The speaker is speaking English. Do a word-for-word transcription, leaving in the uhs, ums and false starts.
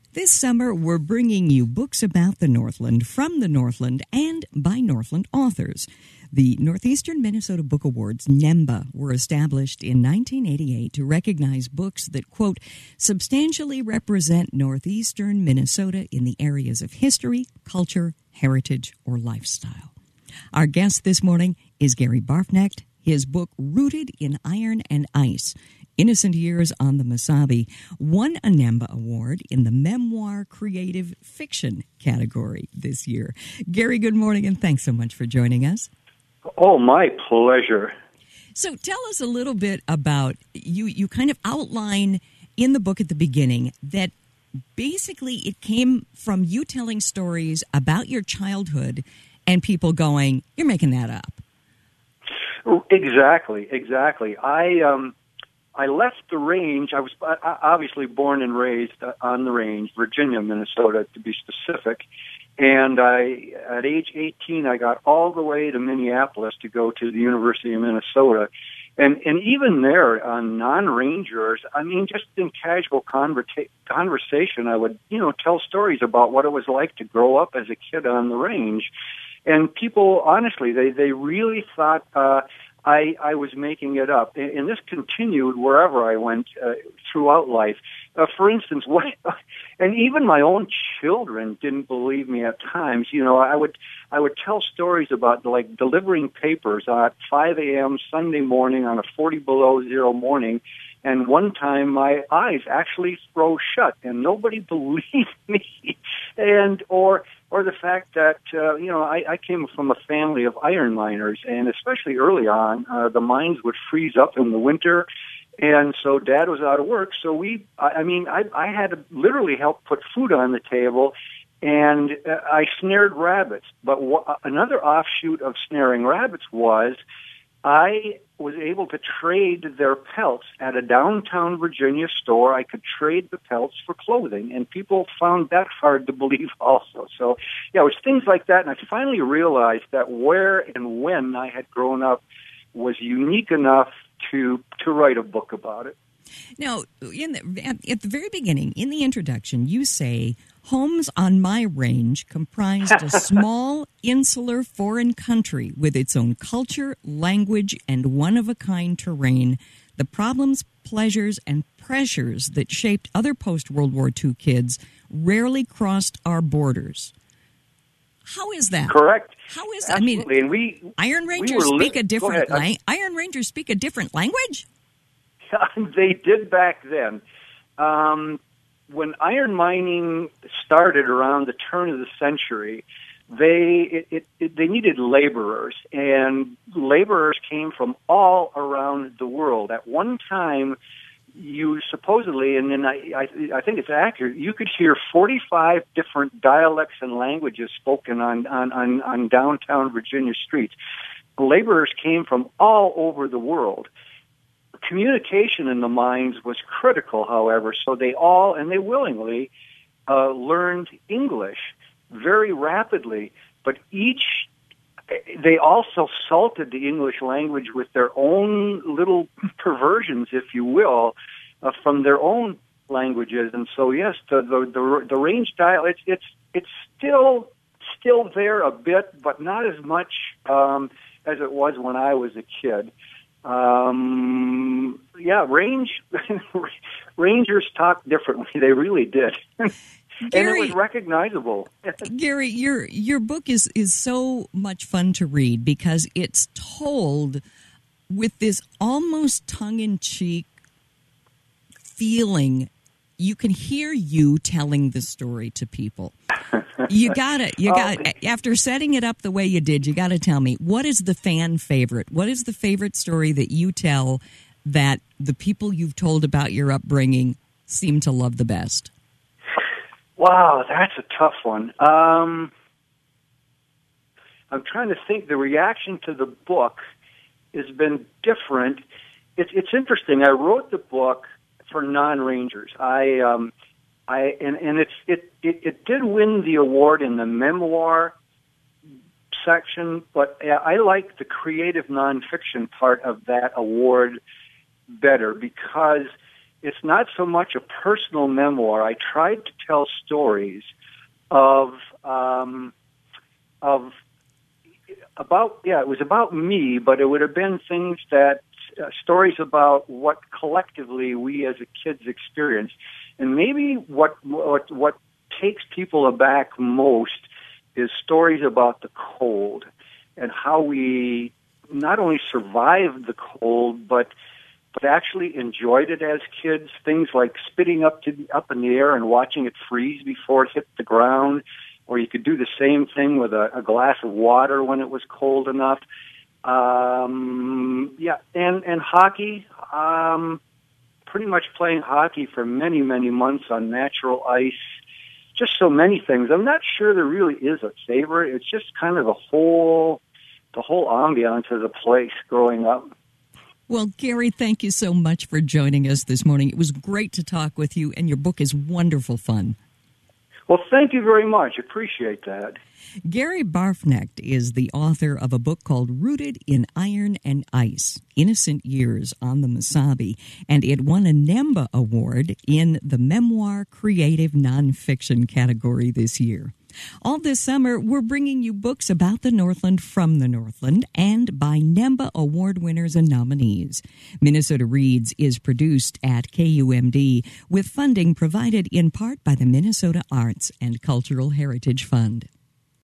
This summer, we're bringing you books about the Northland, from the Northland, and by Northland authors. The Northeastern Minnesota Book Awards, NEMBA, were established in nineteen eighty-eight to recognize books that, quote, substantially represent Northeastern Minnesota in the areas of history, culture, heritage, or lifestyle. Our guest this morning is Gary Barfknecht. His book, Rooted in Iron and Ice, Innocent Years on the Mesabi, won a NEMBA Award in the Memoir Creative Fiction category this year. Gary, good morning, and thanks so much for joining us. Oh, my pleasure. So tell us a little bit about, you, you kind of outline in the book at the beginning that basically it came from you telling stories about your childhood and people going, you're making that up. Exactly, exactly. I um, I left the range. I was obviously born and raised on the range, Virginia, Minnesota, to be specific. And I, at age eighteen, I got all the way to Minneapolis to go to the University of Minnesota. And and even there, on non-rangers, I mean, just in casual conversa- conversation, I would, you know, tell stories about what it was like to grow up as a kid on the range. And people, honestly, they, they really thought uh, I, I was making it up. And, and this continued wherever I went uh, throughout life. Uh, for instance, what, and even my own children didn't believe me at times. You know, I would I would tell stories about, like, delivering papers at five a.m. Sunday morning on a forty below zero morning. And one time my eyes actually froze shut, and nobody believed me. And or or the fact that uh, you know I, I came from a family of iron miners, and especially early on, uh, the mines would freeze up in the winter, and so Dad was out of work. So we, I, I mean, I, I had to literally help put food on the table, and uh, I snared rabbits. But w- another offshoot of snaring rabbits was I was able to trade their pelts at a downtown Virginia store. I could trade the pelts for clothing, and people found that hard to believe also. So, yeah, it was things like that, and I finally realized that where and when I had grown up was unique enough to to write a book about it. Now, in the, at, at the very beginning, in the introduction, you say, homes on my range comprised a small, insular foreign country with its own culture, language, and one-of-a-kind terrain. The problems, pleasures, and pressures that shaped other post-World War Two kids rarely crossed our borders. How is that? Correct. How is that? Absolutely. I mean, and we, Iron Rangers we speak li- a different lang- Iron Rangers speak a different language? They did back then. Um, when iron mining started around the turn of the century, they it, it, it, they needed laborers, and laborers came from all around the world. At one time, you supposedly, and then I, I, I think it's accurate, you could hear forty-five different dialects and languages spoken on, on, on, on downtown Virginia streets. Laborers came from all over the world. Communication in the mines was critical, however, so they all, and they willingly, uh, learned English very rapidly, but each, they also salted the English language with their own little perversions, if you will, uh, from their own languages. And so, yes, the the the, the range dialect, it's, it's it's still still there a bit, but not as much um, as it was when I was a kid. Um, yeah, range rangers talk differently. They really did. Gary, and it was recognizable. Gary, your your book is, is so much fun to read because it's told with this almost tongue-in-cheek feeling. You can hear you telling the story to people. You gotta, you got. Um, after setting it up the way you did, you got to tell me, what is the fan favorite? What is the favorite story that you tell that the people you've told about your upbringing seem to love the best? Wow, that's a tough one. Um, I'm trying to think. The reaction to the book has been different. It's it's interesting. I wrote the book for non-rangers. I. Um, I, and, and it's, it, it, it did win the award in the memoir section, but I like the creative nonfiction part of that award better because it's not so much a personal memoir. I tried to tell stories of um, of about yeah, it was about me, but it would have been things that uh, stories about what collectively we as a kids experienced, and maybe what what what takes people aback most is stories about the cold and how we not only survived the cold, but but actually enjoyed it as kids. Things like spitting up to up in the air and watching it freeze before it hit the ground, or you could do the same thing with a, a glass of water when it was cold enough. Um, yeah, and and hockey. Um, pretty much playing hockey for many many months on natural ice. Just so many things. I'm not sure there really is a favorite. It's just kind of the whole the whole ambiance of the place growing up. Well, Gary, thank you so much for joining us this morning. It was great to talk with you, and your book is wonderful fun. Well, thank you very much. Appreciate that. Gary Barfknecht is the author of a book called Rooted in Iron and Ice, Innocent Years on the Mesabi, and it won a NEMBA Award in the Memoir Creative Nonfiction category this year. All this summer, we're bringing you books about the Northland from the Northland and by NEMBA Award winners and nominees. Minnesota Reads is produced at K U M D with funding provided in part by the Minnesota Arts and Cultural Heritage Fund.